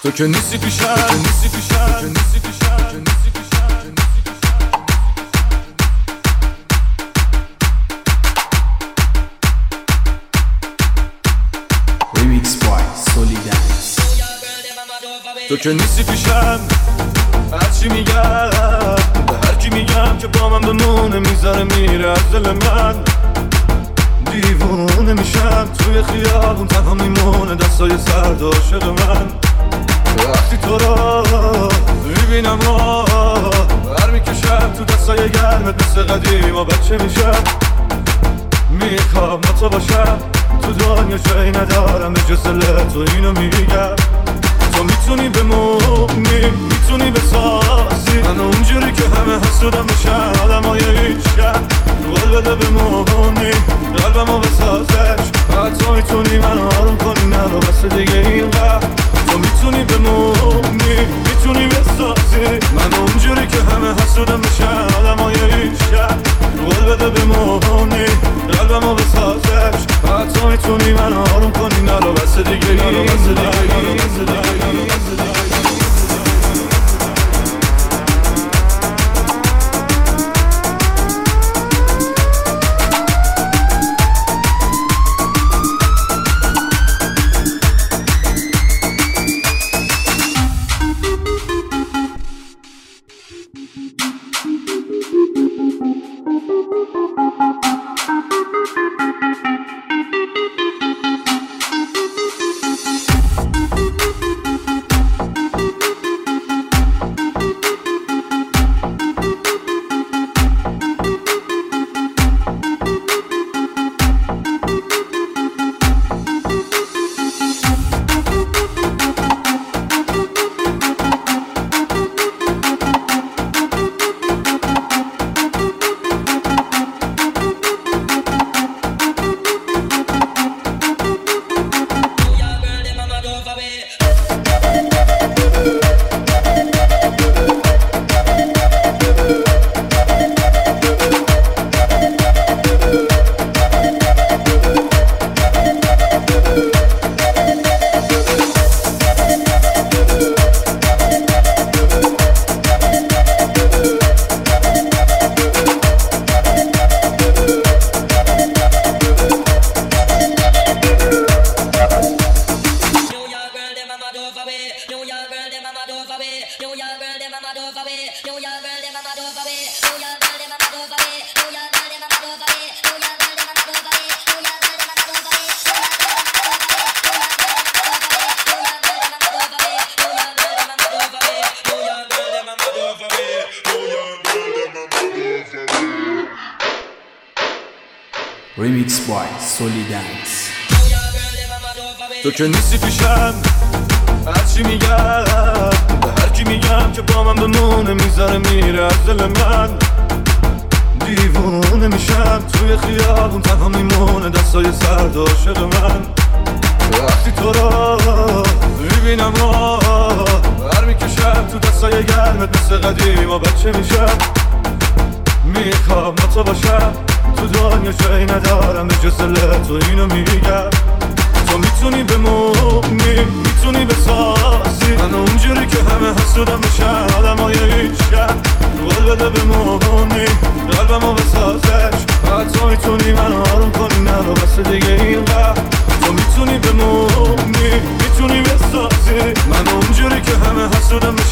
تو که نیستی پیشم، نیستی پیشم، نیستی پیشم، نیستی پیشم. Remix by Solidaris. تو که نیستی پیشم، هرچی میگم به هرکی میگم که با من بمونه میذاره میره از دل من. دیوونه میشم توی خیابون تنها میمونه دستای سرد عاشق من. وقتی تو را میبینم برمیکشم تو دستای گرمت مثل قدیم و بچه میشم. میخوام با تو باشم تو دنیا جایی ندارم به جز دل تو اینو میگم. تو میتونی بمونی میتونی بسازی من اونجوری که همه حسودم بشن آدمای این شهر. قول بده بمونی قلبمو بسازش حتی میتونی من آروم کنی نرو بس دیگه اینقدر. تو میتونی بمونی میتونی بسازی من اونجوری که همه حسودم بشن آدمای این شهر. قول بده بمونی قلبمو بسازش حتی میتونی من آروم کنی نرو بس دیگه نرو بس دیگه. Remix by Solidaris. تو که نیستی پیشم هرچی میگم به هرکی میگم که با من بمونه میذاره میره از دل من. دیوونه میشم توی خیابون تنها میمونه دستای سرد عاشق من. وقتی تو را میبینم برمیکشم تو دستای گرمت مثل قدیم و بچه میشم. میخوام با تو باشم تو دنیا جایی ندارم به جز دل تو اینو میگم. تو میتونی بمونی میتونی بسازی من اونجوری که همه حسودم بشن آدمای این شهر. قول بده بمونی قلبمو بسازش حتی میتونی من آروم کنی نرو بس دیگه اینقدر. تو میتونی بمونی میتونی بسازی من اونجوری که همه حسودم